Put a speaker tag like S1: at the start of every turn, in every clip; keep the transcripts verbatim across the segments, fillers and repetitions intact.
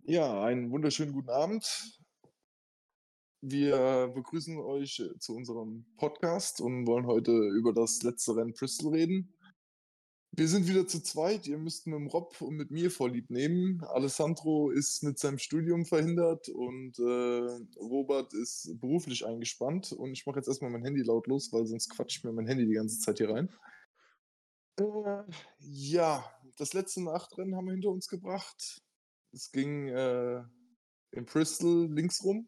S1: Ja, einen wunderschönen guten Abend. Wir begrüßen euch äh, zu unserem Podcast und wollen heute über das letzte Rennen Bristol reden. Wir sind wieder zu zweit. Ihr müsst mit dem Rob und mit mir Vorlieb nehmen. Alessandro ist mit seinem Studium verhindert und äh, Robert ist beruflich eingespannt. Und ich mache jetzt erstmal mein Handy lautlos, weil sonst quatscht mir mein Handy die ganze Zeit hier rein. Äh, ja, das letzte Nachtrennen haben wir hinter uns gebracht. Es ging äh, in Bristol links rum.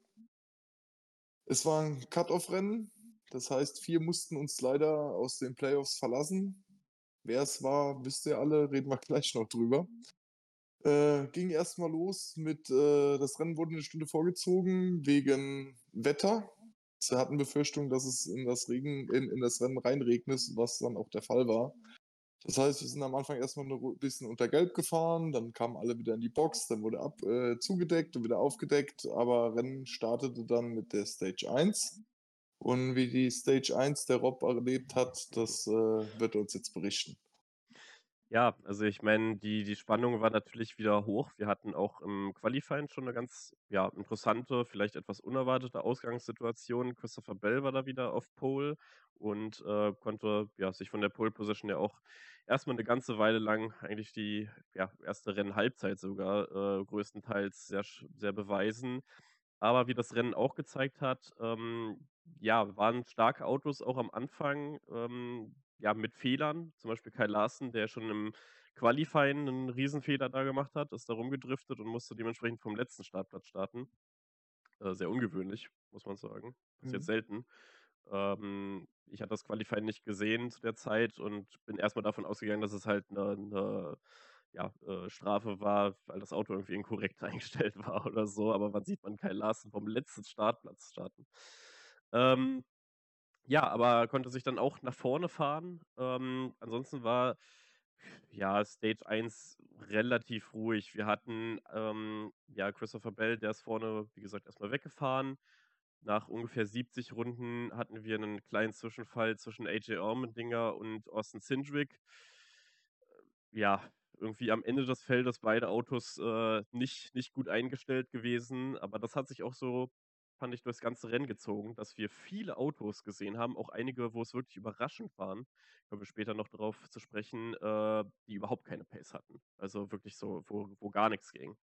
S1: Es war ein Cut-off-Rennen. Das heißt, vier mussten uns leider aus den Playoffs verlassen. Wer es war, wisst ihr alle, reden wir gleich noch drüber. Äh, ging erst mal los mit äh, das Rennen wurde eine Stunde vorgezogen wegen Wetter. Sie hatten Befürchtung, dass es in das Regen in in das Rennen reinregnet, was dann auch der Fall war. Das heißt, wir sind am Anfang erst mal 'ne Ru bisschen unter Gelb gefahren, dann kamen alle wieder in die Box, dann wurde ab äh, zugedeckt und wieder aufgedeckt, aber Rennen startete dann mit der Stage eins. Und wie die Stage eins der Rob erlebt hat, das, äh, wird er uns jetzt berichten.
S2: Ja, also ich meine, die die Spannung war natürlich wieder hoch. Wir hatten auch im Qualifying schon eine ganz, ja, interessante, vielleicht etwas unerwartete Ausgangssituation. Christopher Bell war da wieder auf Pole und, äh, konnte, ja, sich von der Pole Position ja auch erst mal 'ne ganze Weile lang eigentlich die, ja, erste Rennhalbzeit sogar, äh, größtenteils sehr sch sehr beweisen. Aber wie das Rennen auch gezeigt hat, ähm, ja, waren starke Autos auch am Anfang, ähm, ja, mit Fehlern. Zum Beispiel Kyle Larson, der schon im Qualifying 'nen Riesenfehler da gemacht hat, ist da rumgedriftet und musste dementsprechend vom letzten Startplatz starten. Äh, sehr ungewöhnlich, muss man sagen. Passiert
S1: Mhm.
S2: selten. Ähm, ich hatte das Qualifying nicht gesehen zu der Zeit und bin erst mal davon ausgegangen, dass es halt 'ne 'ne, ja, äh, Strafe war, weil das Auto irgendwie inkorrekt eingestellt war oder so, aber man sieht man Kyle Larson vom letzten Startplatz starten. Ähm, ja, aber konnte sich dann auch nach vorne fahren. Ähm, ansonsten war, ja, Stage eins relativ ruhig. Wir hatten, ähm, ja, Christopher Bell, der ist vorne, wie gesagt, erst mal weggefahren. Nach ungefähr siebzig Runden hatten wir 'nen kleinen Zwischenfall zwischen A J Allmendinger und Austin Cindric. Ja, irgendwie am Ende des Feldes beide Autos, äh, nicht nicht gut eingestellt gewesen, aber das hat sich auch so, fand ich, durchs ganze Rennen gezogen, dass wir viele Autos gesehen haben, auch einige, wo es wirklich überraschend waren, kommen wir später noch drauf zu sprechen, äh, die überhaupt keine Pace hatten. Also wirklich so, wo wo gar nix ging.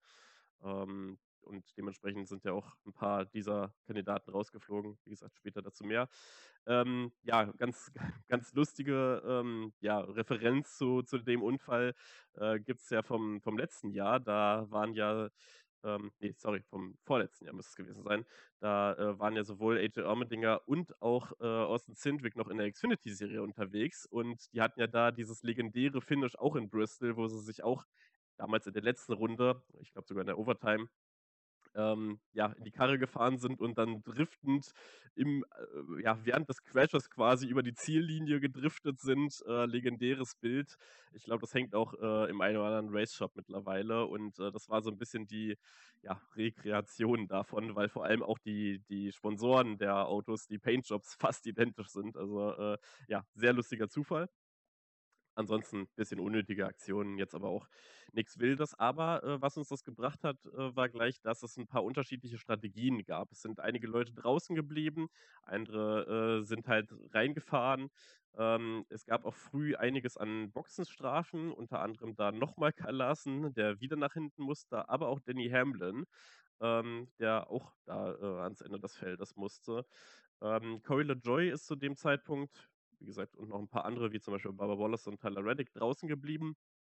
S2: Ähm, und dementsprechend sind ja auch 'n paar dieser Kandidaten rausgeflogen. Wie gesagt, später dazu mehr. Ähm, ja, ganz ganz lustige, ähm, ja, Referenz zu zu dem Unfall, äh, gibt's ja vom vom letzten Jahr. Da waren ja, ähm ne, sorry, vom vorletzten Jahr müsste es gewesen sein. Da, äh, waren ja sowohl A J Allmendinger und auch, äh, Austin Cindric noch in der Xfinity-Serie unterwegs und die hatten ja da dieses legendäre Finish auch in Bristol, wo sie sich auch damals in der letzten Runde, ich glaube sogar in der Overtime, ähm, ja, in die Karre gefahren sind und dann driftend im äh, ja, während des Crashes quasi über die Ziellinie gedriftet sind. Äh, legendäres Bild. Ich glaube, das hängt auch, äh, im einen oder anderen Race-Shop mittlerweile und, äh, das war so 'n bisschen die, ja, Rekreation davon, weil vor allem auch die die Sponsoren der Autos, die Paintjobs fast identisch sind. Also, äh, ja, sehr lustiger Zufall. Ansonsten bisschen unnötige Aktionen, jetzt aber auch nix Wildes. Aber, äh, was uns das gebracht hat, äh, war gleich, dass es 'n paar unterschiedliche Strategien gab. Es sind einige Leute draußen geblieben, andere, äh, sind halt reingefahren. Ähm, es gab auch früh einiges an Boxenstrafen, unter anderem da noch mal Kyle Larson, der wieder nach hinten musste, aber auch Denny Hamlin, ähm, der auch da, äh, ans Ende des Feldes musste. Ähm, Corey LaJoie ist zu dem Zeitpunkt, wie gesagt, und noch 'n paar andere, wie zum Beispiel Bubba Wallace und Tyler Reddick, draußen geblieben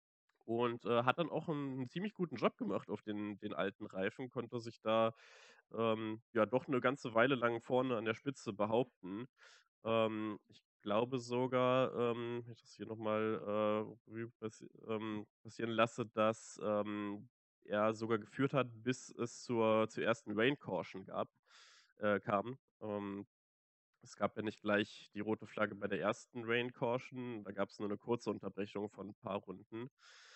S2: und, äh, hat dann auch 'n ziemlich guten Job gemacht auf den den alten Reifen, konnte sich da, ähm, ja, doch 'ne ganze Weile lang vorne an der Spitze behaupten. Ähm, ich glaube sogar, ähm, wenn ich das hier noch mal, äh, Revue passi ähm, passieren lasse, dass, ähm, er sogar geführt hat, bis es zur zur ersten Rain Caution gab äh, kam. Ähm, es gab ja nicht gleich die rote Flagge bei der ersten Rain Caution, da gab's nur 'ne kurze Unterbrechung von 'n paar Runden.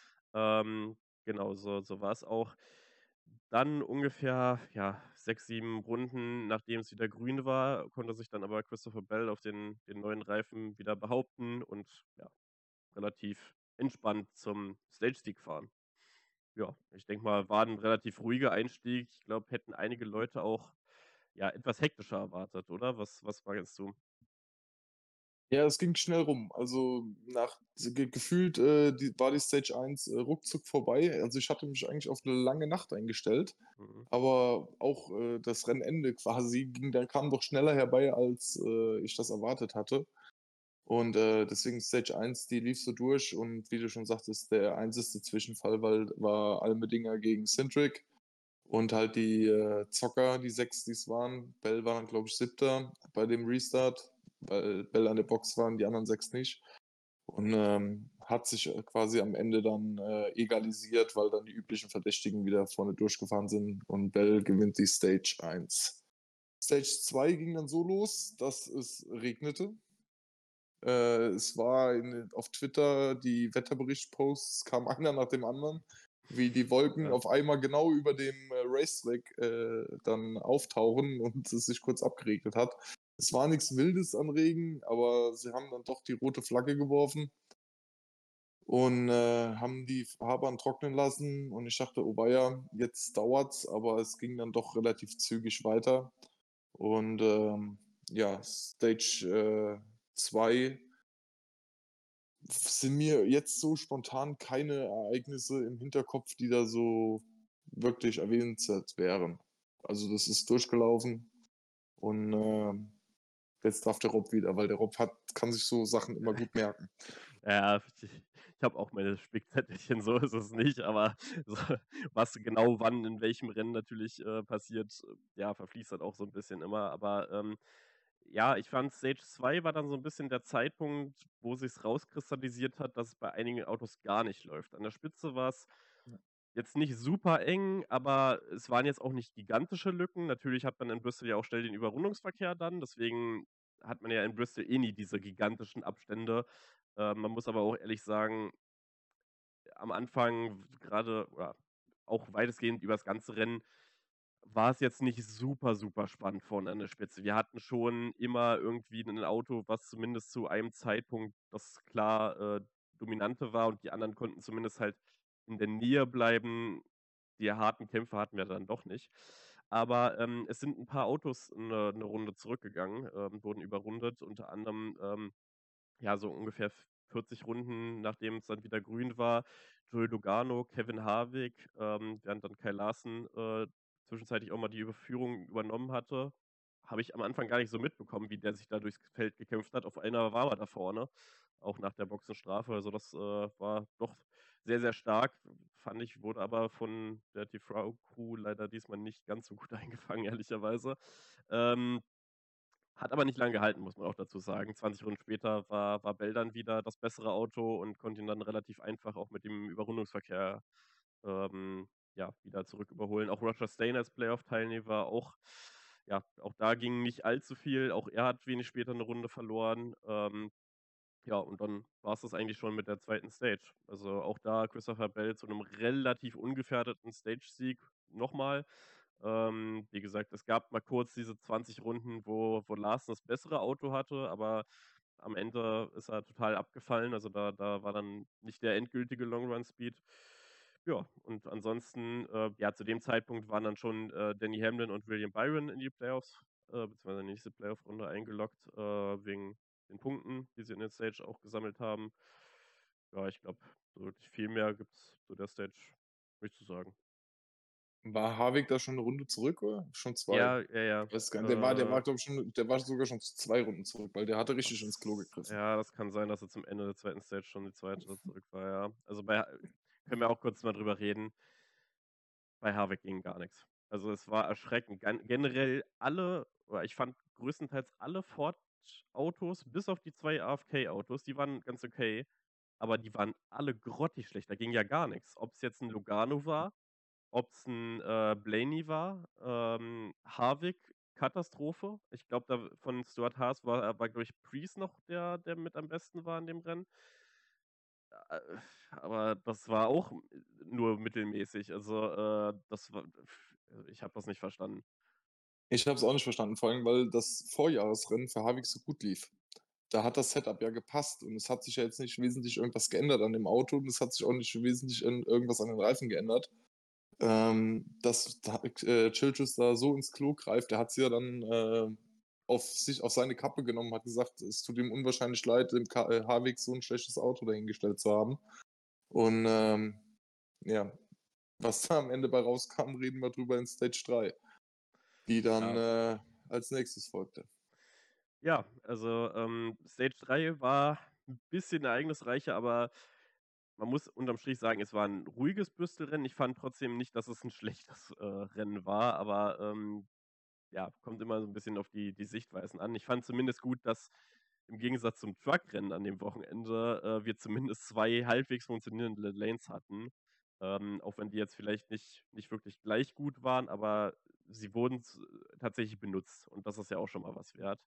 S2: Ähm, genau, so so war's auch. Dann ungefähr, ja, sechs, sieben Runden, nachdem's wieder grün war, konnte sich dann aber Christopher Bell auf den den neuen Reifen wieder behaupten und, ja, relativ entspannt zum Stagesieg fahren. ja, ich denke mal, war 'n relativ ruhiger Einstieg. Ich glaube, hätten einige Leute auch, ja, etwas hektischer erwartet, oder? Was was meinst du?
S1: Ja, es ging schnell rum. Also, nach s ge gefühlt, äh, die war die Stage eins, äh, ruckzuck vorbei. Also, ich hatte mich eigentlich auf 'ne lange Nacht eingestellt,
S2: Mhm.
S1: aber auch, äh, das Rennende quasi ging dann kam doch schneller herbei, als, äh, ich das erwartet hatte. Und, äh, deswegen Stage eins, die lief so durch und wie du schon sagtest, der einzigste Zwischenfall weil war Allmendinger gegen Cindric und halt die, äh, Zocker, die sechs, die's waren. Bell war dann, glaube ich, siebter bei dem Restart, weil Bell an der Box war und die anderen sechs nicht. Und, ähm, hat sich, äh, quasi am Ende dann, äh, egalisiert, weil dann die üblichen Verdächtigen wieder vorne durchgefahren sind und Bell gewinnt die Stage eins. Stage zwei ging dann so los, dass es regnete. Äh, es war in auf Twitter die Wetterbericht-Posts kam einer nach dem anderen, wie die Wolken
S2: Ja.
S1: auf einmal genau über dem, äh, Racetrack, äh, dann auftauchen und es sich kurz abgeregnet hat. Es war nix Wildes an Regen, aber sie haben dann doch die rote Flagge geworfen und, äh, haben die Fahrbahn trocknen lassen und ich dachte: „Oh weia, jetzt dauert's“, aber es ging dann doch relativ zügig weiter. Und, ähm, ja, Stage, äh, zwei sind mir jetzt so spontan keine Ereignisse im Hinterkopf, die da so wirklich erwähnenswert wären. Also, das ist durchgelaufen und, ähm, jetzt darf der Rob wieder, weil der Rob hat kann sich so Sachen immer gut merken.
S2: Ja, ich ich habe auch meine Spickzettelchen, so ist es nicht, aber so was genau wann in welchem Rennen natürlich, äh, passiert, ja, verfließt halt auch so 'n bisschen immer. Aber, ähm, ja, ich fand Stage zwei war dann so 'n bisschen der Zeitpunkt, wo sich's rauskristallisiert hat, dass es bei einigen Autos gar nicht läuft. An der Spitze war's
S1: Ja.
S2: jetzt nicht super eng, aber es waren jetzt auch nicht gigantische Lücken. Natürlich hat man in Bristol ja auch schnell den Überrundungsverkehr dann, deswegen hat man ja in Bristol eh nie diese gigantischen Abstände. Ähm, man muss aber auch ehrlich sagen am Anfang, w grade oder auch weitestgehend übers ganze Rennen, war's jetzt nicht super, super spannend vorne an der Spitze. Wir hatten schon immer irgendwie 'nen Auto, was zumindest zu einem Zeitpunkt das klar, äh, dominante war und die anderen konnten zumindest halt in der Nähe bleiben. Die harten Kämpfe hatten wir dann doch nicht. Aber, ähm, es sind 'n paar Autos 'ne 'ne Runde zurückgegangen, ähm, wurden überrundet, unter anderem, ähm, ja, so ungefähr v vierzig Runden, nachdem's dann wieder grün war. Joey Logano, Kevin Harvick, ähm, während dann Kyle Larson, äh, zwischenzeitlich auch mal die Übe Führung übernommen hatte. Habe ich am Anfang gar nicht so mitbekommen, wie der sich da durchs Feld gekämpft hat. Auf einmal war er da vorne, auch nach der Boxenstrafe. Also, das, äh, war doch sehr, sehr stark, fand ich, wurde aber von der T-V-Crew leider diesmal nicht ganz so gut eingefangen, ehrlicherweise. Ähm, hat aber nicht lang gehalten, muss man auch dazu sagen. zwanzig Runden später war war Bell dann wieder das bessere Auto und konnte ihn dann relativ einfach auch mit dem Überrundungsverkehr, ähm, ja, wieder zurück überholen. Auch Roger Stein als Playoff-Teilnehmer auch ja, auch da ging nicht allzu viel. Auch er hat wenig später 'ne Runde verloren. Ähm, ja, und dann war's das eigentlich schon mit der zweiten Stage. Also, auch da Christopher Bell zu 'nem relativ ungefährdeten Stagesieg noch mal. Ähm, wie gesagt, es gab mal kurz diese zwanzig Runden, wo wo Larson das bessere Auto hatte, aber am Ende ist er total abgefallen. Also, da da war dann nicht der endgültige Long Run Speed. Ja, und ansonsten, äh, ja, zu dem Zeitpunkt waren dann schon, äh, Denny Hamlin und William Byron in die Playoffs, äh, beziehungsweise in die nächste Playoff-Runde eingeloggt, äh, wegen den Punkten, die sie in der Stage auch gesammelt haben. Ja, ich glaube, so wirklich viel mehr gibt's zu der Stage nicht zu sagen.
S1: War Harvick da schon 'ne Runde zurück oder schon zwei?
S2: Ja, ja, ja.
S1: Ich weiß gar nicht, der war der
S2: Äh
S1: war, glaube ich, schon der war sogar schon zwei Runden zurück, weil der hatte richtig ins Klo
S2: Das
S1: gegriffen.
S2: ja, das kann sein, dass er zum Ende der zweiten Stage schon die zweite zurück war, ja. Also, bei Ha können wir auch kurz mal drüber reden bei Harvick ging gar nix. Also, es war erschreckend. Gan generell alle oder ich fand größtenteils alle Ford-Autos, bis auf die zwei AFK-Autos, die waren ganz okay, aber die waren alle grottig schlecht. Da ging ja gar nix. Ob's jetzt 'n Logano war, ob's 'n, äh, Blaney war, ähm, Harvick, Katastrophe. Ich glaube, da w von Stewart-Haas war äh, war, glaube ich, Preece noch der, der mit am besten war in dem Rennen. Äh, aber das war auch nur mittelmäßig. Also, äh, das war ich habe das nicht verstanden.
S1: Ich habe es auch nicht verstanden, vor allem, weil das Vorjahresrennen für Harvick so gut lief. da hat das Setup ja gepasst und es hat sich ja jetzt nicht wesentlich irgendwas geändert an dem Auto und es hat sich auch nicht wesentlich in irgendwas an den Reifen geändert. Ähm, dass da, äh, Chilches da so ins Klo greift, der hat sie ja dann äh, auf sich, auf seine Kappe genommen, hat gesagt, es tut ihm unwahrscheinlich leid, dem Ka äh, Harvick so ein schlechtes Auto dahingestellt zu haben. Und ähm, ja, was da am Ende bei rauskam, reden wir drüber in Stage drei, die dann
S2: Ja.
S1: äh, als nächstes folgte.
S2: Ja, also ähm, Stage drei war ein bisschen ereignisreicher, aber man muss unterm Strich sagen, es war ein ruhiges Bristol-Rennen. Ich fand trotzdem nicht, dass es ein schlechtes äh, Rennen war, aber ähm, ja, kommt immer so ein bisschen auf die, die Sichtweisen an. Ich fand zumindest gut, dass im Gegensatz zum Truckrennen an dem Wochenende äh, wir zumindest zwei halbwegs funktionierende Lanes hatten. Ähm, auch wenn die jetzt vielleicht nicht, nicht wirklich gleich gut waren, aber sie wurden z- tatsächlich benutzt und das ist ja auch schon mal was wert.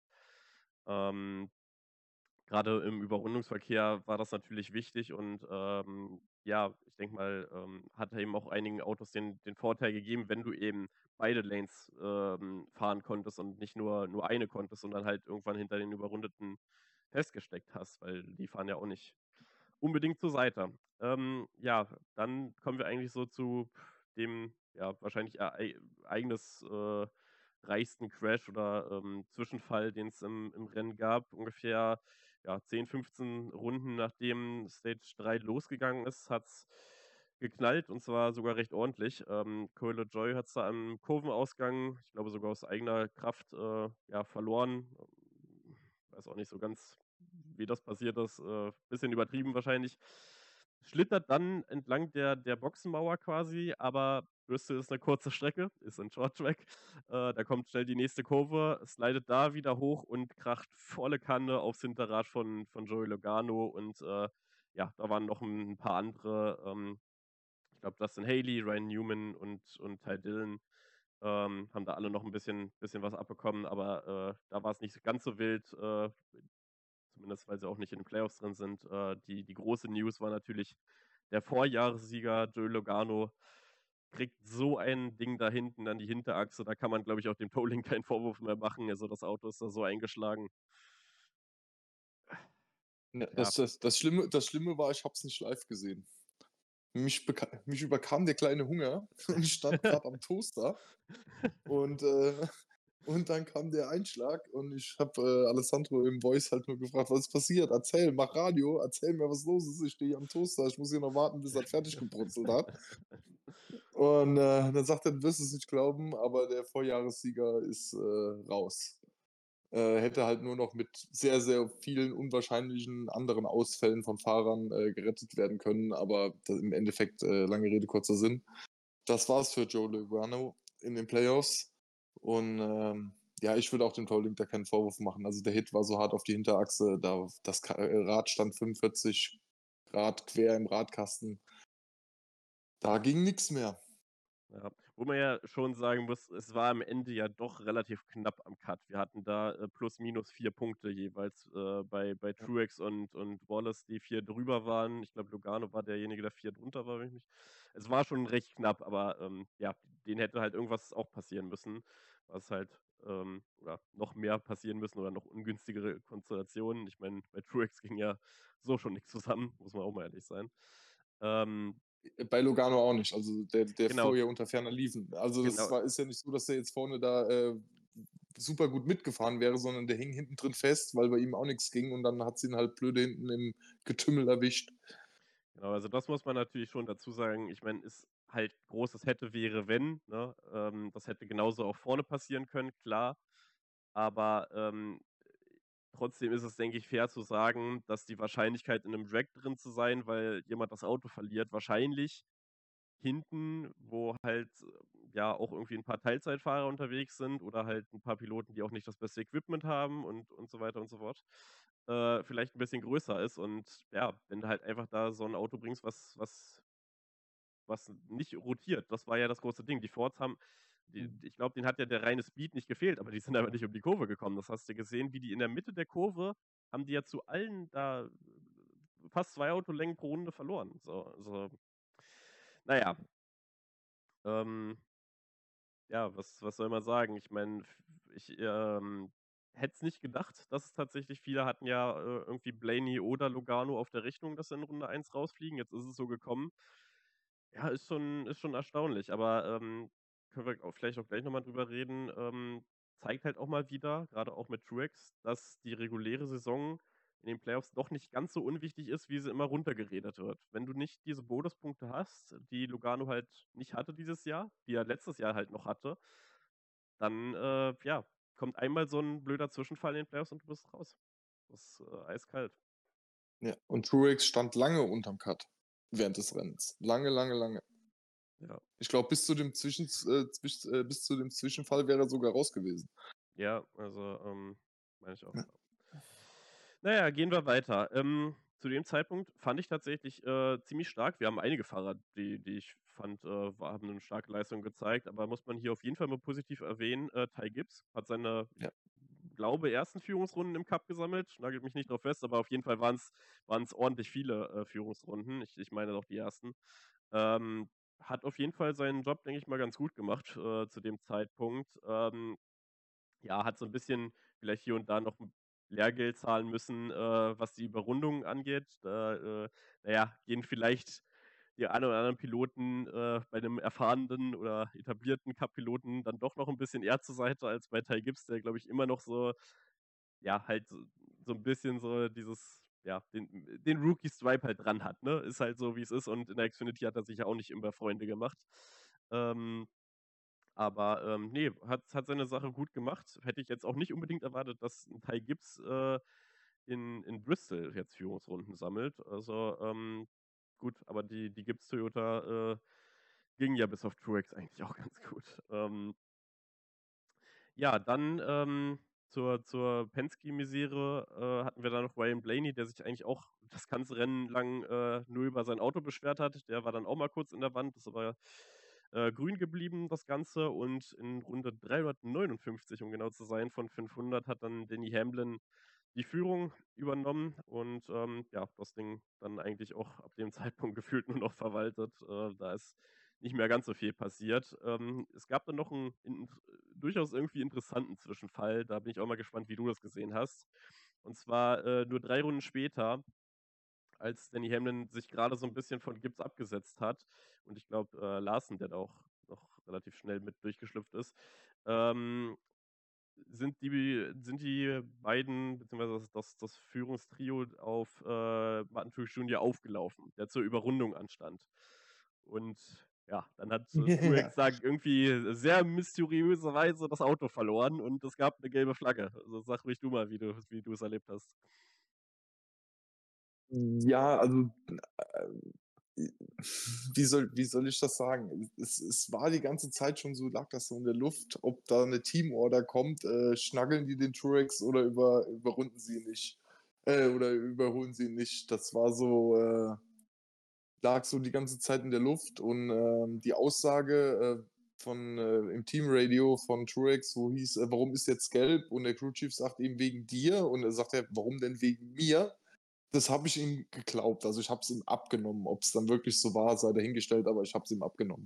S2: Ähm, Gerade im Überrundungsverkehr war das natürlich wichtig und ähm, ja, ich denke mal, ähm, hat eben auch einigen Autos den, den Vorteil gegeben, wenn du eben beide Lanes ähm, fahren konntest und nicht nur, nur eine konntest, sondern halt irgendwann hinter den Überrundeten festgesteckt hast, weil die fahren ja auch nicht unbedingt zur Seite. Ähm, ja, dann kommen wir eigentlich so zu dem, ja, wahrscheinlich erei- eigenes äh, reichsten Crash oder ähm, Zwischenfall, den es im, im Rennen gab. Ungefähr ja, zehn, fünfzehn Runden nachdem Stage drei losgegangen ist, hat es geknallt und zwar sogar recht ordentlich. Ähm, Cole Joy hat es da am Kurvenausgang, ich glaube sogar aus eigener Kraft, äh, ja, verloren. Weiß auch nicht so ganz, wie das passiert ist. Äh, bisschen übertrieben wahrscheinlich. Schlittert dann entlang der, der Boxenmauer quasi, aber Bristol ist eine kurze Strecke, ist ein Short Track. Äh, da kommt schnell die nächste Kurve, slidet da wieder hoch und kracht volle Kanne aufs Hinterrad von, von Joey Logano. Und äh, ja, da waren noch ein, ein paar andere. Ähm, ich glaube, Dustin Haley, Ryan Newman und, und Ty Dillon ähm, haben da alle noch ein bisschen, bisschen was abbekommen, aber äh, da war es nicht ganz so wild. Äh, zumindest weil sie auch nicht in den Playoffs drin sind. Äh, die, die große News war natürlich der Vorjahressieger Joey Logano kriegt so ein Ding da hinten an die Hinterachse, da kann man, glaube ich, auch dem Towling keinen Vorwurf mehr machen. Also das Auto ist da so eingeschlagen.
S1: Ja,
S2: Ja.
S1: das, das, das, Schlimme, das Schlimme war, ich habe es nicht live gesehen. Mich, beka- mich überkam der kleine Hunger und ich stand gerade am Toaster und, äh, und dann kam der Einschlag und ich habe äh, Alessandro im Voice halt nur gefragt, was ist passiert? Erzähl, mach Radio, erzähl mir, was los ist. Ich stehe hier am Toaster, ich muss hier noch warten, bis er fertig gebrutzelt hat. Und äh, dann sagt er, du wirst es nicht glauben, aber der Vorjahressieger ist äh, raus. Äh, hätte halt nur noch mit sehr, sehr vielen unwahrscheinlichen anderen Ausfällen von Fahrern äh, gerettet werden können, aber das, im Endeffekt, äh, lange Rede, kurzer Sinn. Das war's für Joe Logano in den Playoffs. Und ähm, ja, ich würde auch dem Towling da keinen Vorwurf machen. Also der Hit war so hart auf die Hinterachse, da das Ka- äh, Rad stand fünfundvierzig Grad quer im Radkasten. Da ging nichts mehr.
S2: Ja, wo man ja schon sagen muss, es war am Ende ja doch relativ knapp am Cut. Wir hatten da äh, plus minus vier Punkte jeweils äh, bei, bei
S1: Ja.
S2: Truex und, und Wallace, die vier drüber waren. Ich glaube, Logano war derjenige, der vier drunter war. Wenn ich mich... Es war schon recht knapp, aber ähm, ja, denen hätte halt irgendwas auch passieren müssen, was halt ähm, oder noch mehr passieren müssen oder noch ungünstigere Konstellationen. Ich meine, bei Truex ging ja so schon nichts zusammen, muss man auch mal ehrlich sein. Ähm,
S1: Bei Logano auch nicht. Also der, der
S2: genau,
S1: fuhr ja unter ferner Liefen. Also das
S2: genau.
S1: war, ist ja nicht so, dass der jetzt vorne da äh, super gut mitgefahren wäre, sondern der hing hinten drin fest, weil bei ihm auch nichts ging und dann hat sie ihn halt blöde hinten im Getümmel erwischt.
S2: Genau, also das muss man natürlich schon dazu sagen. Ich meine, ist halt großes hätte, wäre, wenn. Ne? Ähm, das hätte genauso auch vorne passieren können, klar. Aber ähm, trotzdem ist es, denke ich, fair zu sagen, dass die Wahrscheinlichkeit in einem Drag drin zu sein, weil jemand das Auto verliert, wahrscheinlich hinten, wo halt äh, ja auch irgendwie ein paar Teilzeitfahrer unterwegs sind oder halt ein paar Piloten, die auch nicht das beste Equipment haben und, und so weiter und so fort, äh, vielleicht ein bisschen größer ist. Und ja, wenn du halt einfach da so ein Auto bringst, was, was, was nicht rotiert, das war ja das große Ding. Die Fords haben, die, ich glaube, denen hat ja der reine Speed nicht gefehlt, aber die sind einfach nicht um die Kurve gekommen. Das hast du gesehen, wie die in der Mitte der Kurve haben die ja zu allen da fast zwei Autolängen pro Runde verloren. So, also, naja, ähm, ja, was, was soll man sagen? Ich meine, ich, ähm, hätte es nicht gedacht, dass es tatsächlich viele hatten ja äh, irgendwie Blaney oder Logano auf der Rechnung, dass sie in Runde eins rausfliegen. Jetzt ist es so gekommen. Ja, ist schon, ist schon erstaunlich, aber ähm, können wir auch vielleicht auch gleich nochmal drüber reden. Ähm, zeigt halt auch mal wieder, gerade auch mit Truex, dass die reguläre Saison in den Playoffs doch nicht ganz so unwichtig ist, wie sie immer runtergeredet wird. Wenn du nicht diese Bonuspunkte hast, die Logano halt nicht hatte dieses Jahr, die er letztes Jahr halt noch hatte, dann äh, ja, kommt einmal so ein blöder Zwischenfall in den Playoffs und du bist raus. Das ist äh, eiskalt.
S1: Ja. Und Truex stand lange unterm Cut während des Rennens. Lange, lange, lange.
S2: Ja.
S1: Ich glaube, bis zu dem Zwischen, äh, zwisch, äh, bis zu dem Zwischenfall wäre er sogar raus gewesen.
S2: Ja, also ähm, meine ich auch.
S1: Ja.
S2: Naja, gehen wir weiter. Ähm, zu dem Zeitpunkt fand ich tatsächlich äh, ziemlich stark. Wir haben einige Fahrer, die, die ich fand, äh, war- haben eine starke Leistung gezeigt, aber muss man hier auf jeden Fall mal positiv erwähnen. Äh, Ty Gibbs hat seine, ich
S1: Ja.
S2: glaube, ersten Führungsrunden im Cup gesammelt. Nagelt mich nicht drauf fest, aber auf jeden Fall waren es ordentlich viele äh, Führungsrunden. Ich, ich meine auch die ersten. Ähm, hat auf jeden Fall seinen Job, denke ich mal, ganz gut gemacht äh, zu dem Zeitpunkt. Ähm, ja, hat so ein bisschen vielleicht hier und da noch ein Lehrgeld zahlen müssen, äh, was die Überrundungen angeht. Da, äh, na ja, gehen vielleicht die ein oder anderen Piloten äh, bei einem erfahrenen oder etablierten Cup-Piloten dann doch noch ein bisschen eher zur Seite als bei Ty Gibbs, der, glaube ich, immer noch so, ja, halt so, so ein bisschen so dieses, ja, den, den Rookie-Stripe halt dran hat, ne? Ist halt so, wie es ist und in der Xfinity hat er sich ja auch nicht immer Freunde gemacht. Ähm, aber ähm, nee, hat, hat seine Sache gut gemacht. Hätte ich jetzt auch nicht unbedingt erwartet, dass ein Ty Gibbs äh, in, in Bristol jetzt Führungsrunden sammelt. Also ähm, gut, aber die, die Gibbs Toyota äh, ging ja bis auf Truex eigentlich auch ganz gut. Ähm, ja, dann ähm, zur, zur Penske-Misere äh, hatten wir da noch Ryan Blaney, der sich eigentlich auch das ganze Rennen lang äh, nur über sein Auto beschwert hat. Der war dann auch mal kurz in der Wand, das war äh, grün geblieben, das Ganze. Und in Runde dreihundertneunundfünfzig, um genau zu sein, von fünfhundert hat dann Denny Hamlin die Führung übernommen und ähm, ja, das Ding dann eigentlich auch ab dem Zeitpunkt gefühlt nur noch verwaltet. Äh, da ist nicht mehr ganz so viel passiert. Ähm, es gab dann noch einen in, durchaus irgendwie interessanten Zwischenfall. Da bin ich auch mal gespannt, wie du das gesehen hast. Und zwar äh, nur drei Runden später, als Danny Hamlin sich gerade so ein bisschen von Gibbs abgesetzt hat. Und ich glaube, äh, Larsen, der da auch noch relativ schnell mit durchgeschlüpft ist, ähm, sind die, sind die beiden, beziehungsweise das, das, das Führungstrio auf äh, Martin Truex Junior aufgelaufen, der zur Überrundung anstand. Und ja, dann hat äh, Truex da irgendwie sehr mysteriöserweise das Auto verloren und es gab eine gelbe Flagge. Also sag ruhig du mal, wie du wie du es erlebt hast.
S1: Ja, also äh, wie soll, wie soll ich das sagen? Es, es war die ganze Zeit schon so, lag das so in der Luft, ob da eine Teamorder kommt, äh, schnaggeln die den Truex oder über, überrunden sie ihn nicht. Äh, oder überholen sie ihn nicht. Das war so, äh, lag so die ganze Zeit in der Luft und ähm, die Aussage äh, von äh, im Teamradio von Truex, wo hieß, äh, warum ist jetzt gelb? Und der Crewchief sagt ihm wegen dir und er sagt, ja, warum denn wegen mir? Das habe ich ihm geglaubt. Also ich habe es ihm abgenommen. Ob es dann wirklich so war, sei dahingestellt, aber ich habe es ihm abgenommen.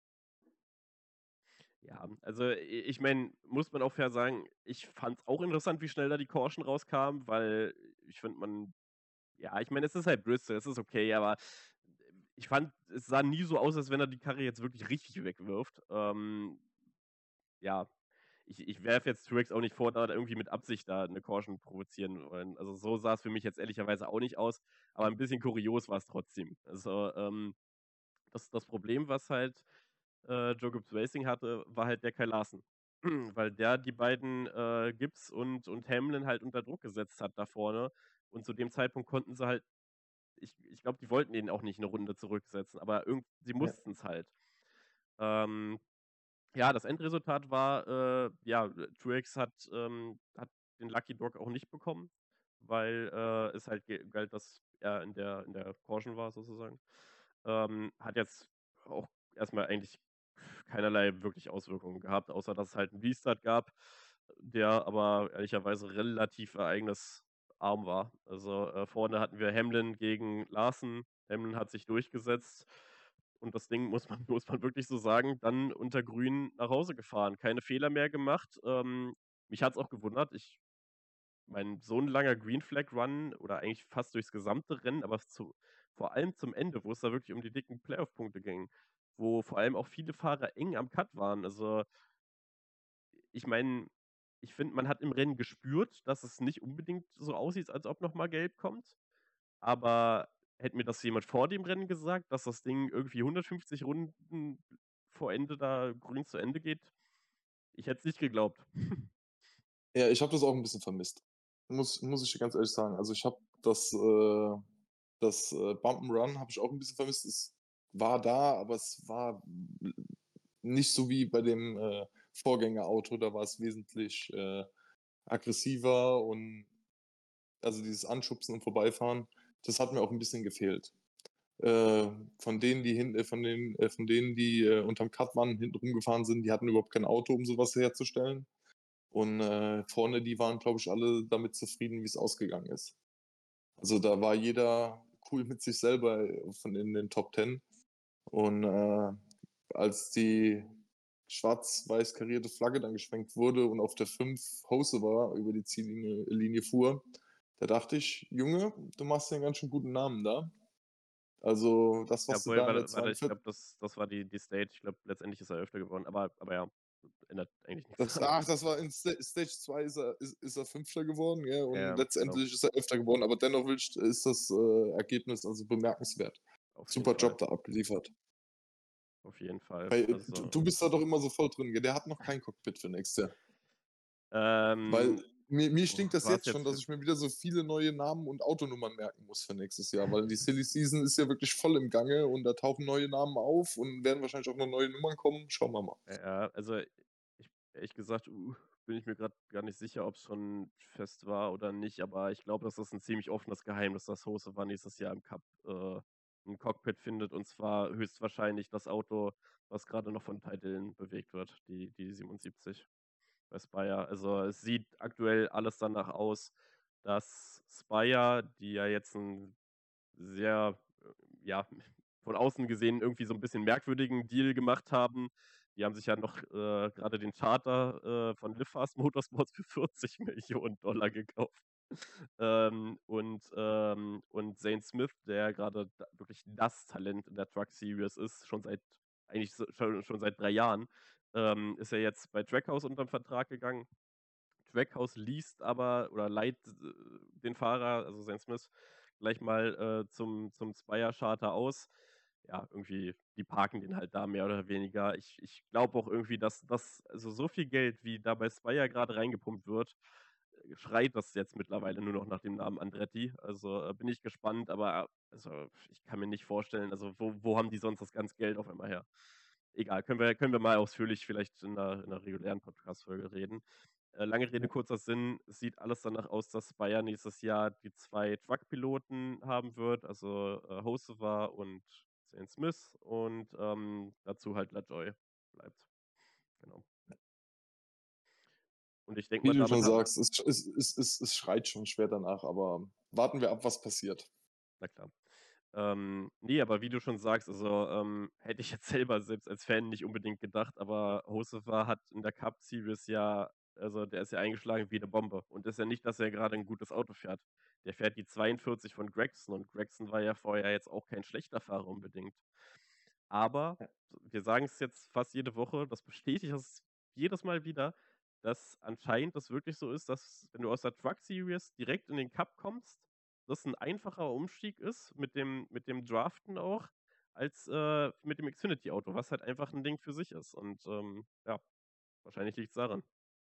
S2: Ja, also i- ich meine, muss man auch fair sagen, ich fand es auch interessant, wie schnell da die Caution rauskam, weil ich finde, man, ja, ich meine, es ist halt Bristol, es ist okay, aber ich fand, es sah nie so aus, als wenn er die Karre jetzt wirklich richtig wegwirft. Ähm, ja, ich, ich werfe jetzt Truex auch nicht vor, da irgendwie mit Absicht da eine Caution provozieren wollen. Also so sah es für mich jetzt ehrlicherweise auch nicht aus, aber ein bisschen kurios war es trotzdem. Also ähm, das, das Problem, was halt äh, Joe Gibbs Racing hatte, war halt der Kyle Larson. Weil der die beiden äh, Gibbs und, und Hamlin halt unter Druck gesetzt hat da vorne. Und zu dem Zeitpunkt konnten sie halt, ich, ich glaube, die wollten ihn auch nicht eine Runde zurücksetzen, aber irgend, sie
S1: Ja.
S2: mussten es halt. Ähm, ja, das Endresultat war, äh, ja, Truex hat, ähm, hat den Lucky Dog auch nicht bekommen, weil äh, es halt ge- galt, dass er in der, in der Caution war, sozusagen. Ähm, hat jetzt auch erstmal eigentlich keinerlei wirklich Auswirkungen gehabt, außer dass es halt einen Restart gab, der aber ehrlicherweise relativ ereignisarm war. Also äh, vorne hatten wir Hamlin gegen Larsen. Hamlin hat sich durchgesetzt und das Ding, muss man, muss man wirklich so sagen, dann unter Grün nach Hause gefahren. Keine Fehler mehr gemacht. Ähm, mich hat es auch gewundert. Ich mein so 'n langer Green Flag Run oder eigentlich fast durchs gesamte Rennen, aber zu vor allem zum Ende, wo es da wirklich um die dicken Playoff-Punkte ging, wo vor allem auch viele Fahrer eng am Cut waren. Also ich meine, ich finde, man hat im Rennen gespürt, dass es nicht unbedingt so aussieht, als ob noch mal Gelb kommt. Aber hätte mir das jemand vor dem Rennen gesagt, dass das Ding irgendwie hundertfünfzig Runden vor Ende da grün zu Ende geht, ich hätte es nicht geglaubt.
S1: Ja, ich habe das auch 'n bisschen vermisst. Muss muss ich dir ganz ehrlich sagen. Also, ich habe das, äh das, äh, Bump and Run habe ich auch 'n bisschen vermisst. Es war da, aber es war n nicht so wie bei dem, äh, Vorgängerauto. Da war es wesentlich, äh, aggressiver und also, dieses Anschubsen und Vorbeifahren, das hat mir auch 'n bisschen gefehlt. Äh, von denen, die hin äh, von den äh, von denen, die, äh, unterm Cut waren, hinten rumgefahren sind, die hatten überhaupt kein Auto, um so was herzustellen. Und, äh, vorne, die waren, glaube ich, alle damit zufrieden, wie's ausgegangen ist. Also, da war jeder cool mit sich selber, äh, von in den Top Ten. Und, äh, als die schwarz-weiß karierte Flagge dann geschwenkt wurde und auf der fünf Hocevar über die Ziellinie Linie fuhr, da dachte ich: „Junge, du machst dir 'n ganz schön guten Namen da.“ Also, das, was du
S2: Jawohl,
S1: da in
S2: warte
S1: der
S2: warte, ich
S1: zweiundvier
S2: glaube, das das war die die Stage. Ich glaube, letztendlich ist er Elfter geworden, aber aber ja, ändert eigentlich nix
S1: Das
S2: daran.
S1: ach, das war in Sta Stage zwei ist er ist ist er Fünfter geworden, ja, und
S2: Ja, genau.
S1: letztendlich ist er Elfter geworden, aber dennoch will ich ist das, äh, Ergebnis also bemerkenswert.
S2: Auf jeden
S1: Super
S2: Fall.
S1: Job da abgeliefert.
S2: Auf jeden Fall.
S1: Weil, äh, du
S2: Also
S1: du bist da doch immer so voll drin, gell? Der hat noch kein Cockpit für nächstes Jahr. Weil
S2: Ähm,
S1: mir mir stinkt
S2: boah,
S1: das
S2: war's
S1: jetzt schon,
S2: jetzt
S1: dass
S2: für
S1: ich mir wieder so viele neue Namen und Autonummern merken muss für nächstes Jahr, weil die Silly Season ist ja wirklich voll im Gange und da tauchen neue Namen auf und werden wahrscheinlich auch noch neue Nummern kommen. Schauen wir mal.
S2: Ja, also ich ehrlich gesagt, uh, bin ich mir grad gar nicht sicher, ob's schon fest war oder nicht, aber ich glaube, das ist 'n ziemlich offenes Geheimnis, dass Hocevar nächstes Jahr im Cup, äh, 'n Cockpit findet, und zwar höchstwahrscheinlich das Auto, was grade noch von Ty Dillon bewegt wird, die die siebenundsiebzig bei Spire. Also, es sieht aktuell alles danach aus, dass Spire, die ja jetzt 'n sehr, äh, ja, von außen gesehen irgendwie so 'n bisschen merkwürdigen Deal gemacht haben. Die haben sich ja noch, äh, grade den Charter, äh, von Liftfast Motorsports für vierzig Millionen Dollar gekauft. Ähm, und, ähm und Zane Smith, der grade da wirklich das Talent in der Truck Series ist, schon seit eigentlich so schon schon seit drei Jahren, ähm, ist ja jetzt bei Trackhouse untern Vertrag gegangen. Trackhouse least aber oder leiht, äh, den Fahrer, also Zane Smith, gleich mal, äh, zum zum Spire Charter aus. Ja, irgendwie, die parken den halt da mehr oder weniger. Ich ich glaube auch irgendwie, dass das also so viel Geld, wie da bei Spire grade reingepumpt wird, äh, schreit das jetzt mittlerweile nur noch nach dem Namen Andretti. Also, äh, bin ich gespannt, aber also, ich kann mir nicht vorstellen, also wo wo haben die sonst das ganze Geld auf einmal her? Egal, können wir können wir mal ausführlich vielleicht in 'ner in 'ner regulären Podcast-Folge reden. Äh, lange Rede,
S1: Ja.
S2: kurzer Sinn, es sieht alles danach aus, dass Spire nächstes Jahr die zwei Truck-Piloten haben wird, also, äh, Hocevar und Zane Smith und, ähm, dazu halt LaJoie bleibt. Genau. Und ich denke
S1: Wie
S2: mal,
S1: du
S2: damit
S1: schon
S2: haben
S1: sagst, es sch es es es es schreit schon schwer danach, aber warten wir ab, was passiert.
S2: Na klar. Ähm, ne, aber wie du schon sagst, also, ähm, hätte ich jetzt selber selbst als Fan nicht unbedingt gedacht, aber Hocevar hat in der Cup Series ja also, der ist ja eingeschlagen wie 'ne Bombe. Und ist ja nicht, dass er grade 'n gutes Auto fährt. Der fährt die zweiundvierzig von Gragson und Gragson war ja vorher jetzt auch kein schlechter Fahrer unbedingt. Aber
S1: Ja.
S2: wir sagen's jetzt fast jede Woche, das bestätigt das jedes Mal wieder, dass anscheinend das wirklich so ist, dass, wenn du aus der Truck Series direkt in den Cup kommst, das 'n einfacher Umstieg ist mit dem mit dem Draften auch, als, äh, mit dem Xfinity-Auto, was halt einfach 'n Ding für sich ist. Und, ähm, ja, wahrscheinlich liegt's daran.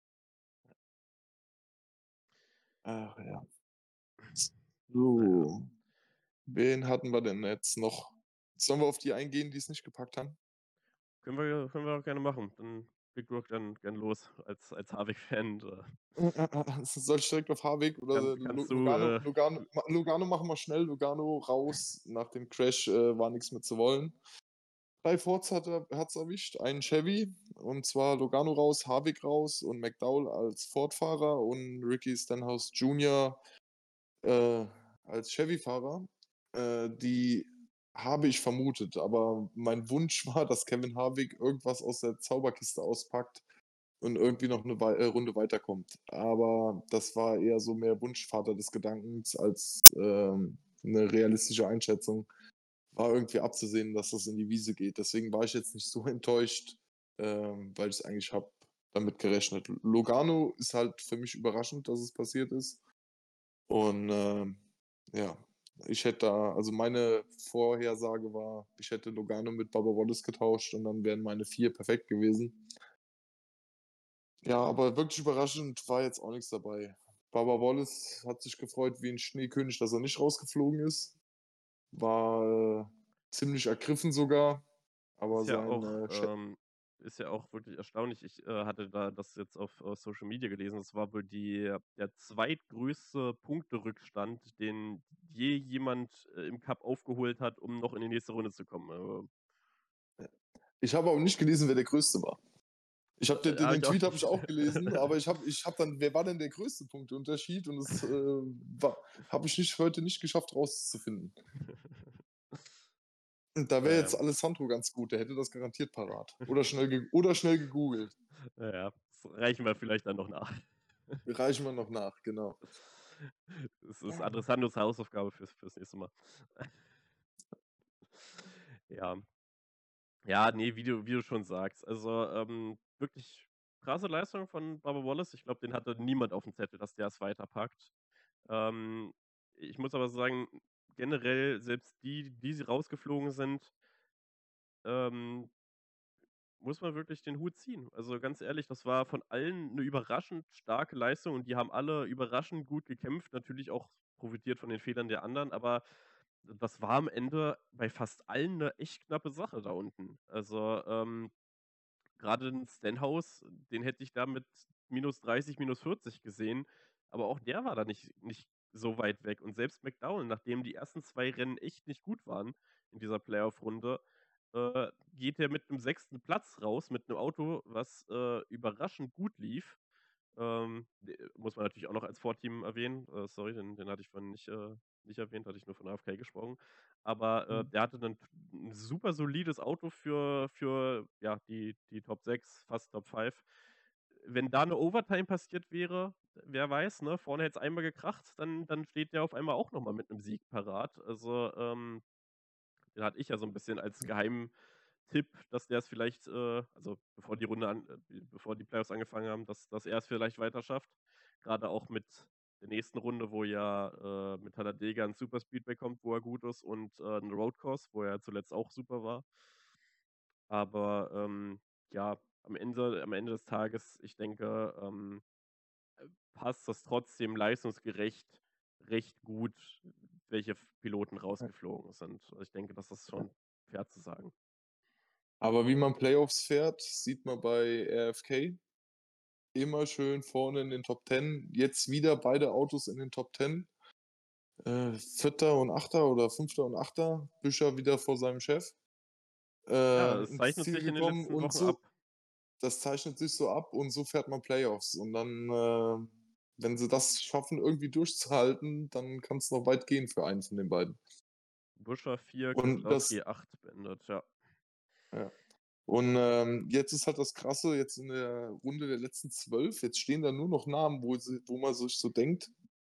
S1: Ach ja.
S2: Na ja.
S1: So, wen hatten wir denn jetzt noch? Sollen wir auf die eingehen, die's nicht gepackt haben?
S2: Können wir können wir auch gerne machen. Dann leg du doch gern gern los als als Harvick-Fan, äh
S1: Hm, äh, äh, soll ich direkt auf Harvick
S2: Kann
S1: oder Lu
S2: kannst du,
S1: Logano
S2: äh
S1: Logano ma Logano machen wir schnell. Logano raus, nach dem Crash, äh, war nix mehr zu wollen. drei Fords hat er hat's erwischt, einen Chevy, und zwar Logano raus, Harvick raus und McDowell als Ford-Fahrer und Ricky Stenhouse Junior, äh, als Chevy-Fahrer. Äh, die habe ich vermutet, aber mein Wunsch war, dass Kevin Harvick irgendwas aus der Zauberkiste auspackt, und irgendwie noch eine Wei äh, Runde weiterkommt. Aber das war eher so mehr Wunschvater des Gedankens als, ähm, 'ne realistische Einschätzung. War irgendwie abzusehen, dass das in die Wiese geht. Deswegen war ich jetzt nicht so enttäuscht, ähm, weil ich eigentlich habe damit gerechnet. Logano ist halt für mich überraschend, dass es passiert ist. Und, ähm, ja, ich hätte da also meine Vorhersage war, ich hätte Logano mit Bubba Wallace getauscht und dann wären meine vier perfekt gewesen. Ja, aber wirklich überraschend war jetzt auch nichts dabei. Bubba Wallace hat sich gefreut wie ein Schneekönig, dass er nicht rausgeflogen ist. War, äh, ziemlich ergriffen sogar, aber
S2: Ist ja
S1: sein,
S2: auch
S1: äh, Chef
S2: ähm, ist ja auch wirklich erstaunlich. Ich, äh, hatte da das jetzt auf, äh, Social Media gelesen. Das war wohl die der zweitgrößte Punkterückstand, den je jemand, äh, im Cup aufgeholt hat, um noch in die nächste Runde zu kommen. Also,
S1: ich habe aber nicht gelesen, wer der Größte war. Ich habe
S2: äh,
S1: den den
S2: habe
S1: den
S2: ich auch
S1: Tweet habe ich
S2: nicht.
S1: auch gelesen, aber ich habe ich habe dann wer war denn der größte Punkteunterschied? Und das, äh, war habe ich nicht heute nicht geschafft rauszufinden. Und da
S2: Na
S1: wäre
S2: ja,
S1: jetzt Alessandro ganz gut, der hätte das garantiert parat. Oder schnell ge oder schnell gegoogelt.
S2: na ja, das reichen wir vielleicht dann noch nach.
S1: Reichen wir noch nach, genau.
S2: Das ist Alessandros Hausaufgabe fürs fürs nächste Mal. Ja. Ja, ne, wie du wie du schon sagst. Also, ähm, wirklich krasse Leistung von Bubba Wallace. Ich glaube, den hatte niemand auf dem Zettel, dass der es weiterpackt. Ähm, Ich muss aber sagen, generell selbst die, die sie rausgeflogen sind, ähm, muss man wirklich den Hut ziehen. Also, ganz ehrlich, das war von allen eine überraschend starke Leistung und die haben alle überraschend gut gekämpft, natürlich auch profitiert von den Fehlern der anderen, aber das war am Ende bei fast allen eine echt knappe Sache da unten. Also, ähm gerade den Stenhouse, den hätte ich da mit minus dreißig, minus vierzig gesehen, aber auch der war da nicht nicht so weit weg. Und selbst McDowell, nachdem die ersten zwei Rennen echt nicht gut waren in dieser Playoff-Runde, äh, geht er mit 'nem sechsten Platz raus, mit 'nem Auto, was, äh, überraschend gut lief. Ähm, de muss man natürlich auch noch als Vorteam erwähnen. Äh, sorry, den den hatte ich vorhin nicht, äh nicht erwähnt, hatte ich nur von A F K gesprochen. Aber, äh,
S1: Mhm.
S2: der hatte 'nen 'n super solides Auto für für, ja, die die Top sechs, fast Top fünf. Wenn da 'ne Overtime passiert wäre, wer weiß, ne? Vorne hätte es einmal gekracht, dann dann steht der auf einmal auch noch mal mit 'nem Sieg parat. Also, ähm, den hatte ich ja so 'n bisschen als Geheimtipp, dass der es vielleicht, äh also, bevor die Runde an äh, bevor die Playoffs angefangen haben, dass dass er es vielleicht weiter schafft. Grade auch mit der nächsten Runde, wo ja, äh, mit Talladega 'n Superspeedway kommt, wo er gut ist und, äh, 'n Roadcourse, wo er zuletzt auch super war. Aber, ähm, ja, am Ende am Ende des Tages, ich denke, ähm, äh, passt das trotzdem leistungsgerecht recht gut, welche F Piloten
S1: Ja,
S2: rausgeflogen sind. Also, ich denke, das ist
S1: ja.
S2: schon fair zu sagen.
S1: Aber wie man Playoffs fährt, sieht man bei R F K. Immer schön vorne in den Top Ten. Jetzt wieder beide Autos in den Top Ten. Äh, vierter und Achter oder Fünfter und Achter. Buescher wieder vor seinem Chef,
S2: Ja,
S1: äh,
S2: es
S1: ins
S2: zeichnet
S1: Ziel
S2: sich in den
S1: gekommen
S2: letzten
S1: und
S2: Wochen
S1: so
S2: ab.
S1: das zeichnet sich so ab und so fährt man Playoffs. Und dann, äh, wenn sie das schaffen, irgendwie durchzuhalten, dann kann es noch weit gehen für einen von den beiden.
S2: Buescher vier,
S1: Und
S2: Keselowski
S1: das
S2: acht beendet, ja.
S1: ja. Und, ähm, jetzt ist halt das Krasse, jetzt in der Runde der letzten zwölf, jetzt stehen da nur noch Namen, wo sie wo man sich so denkt: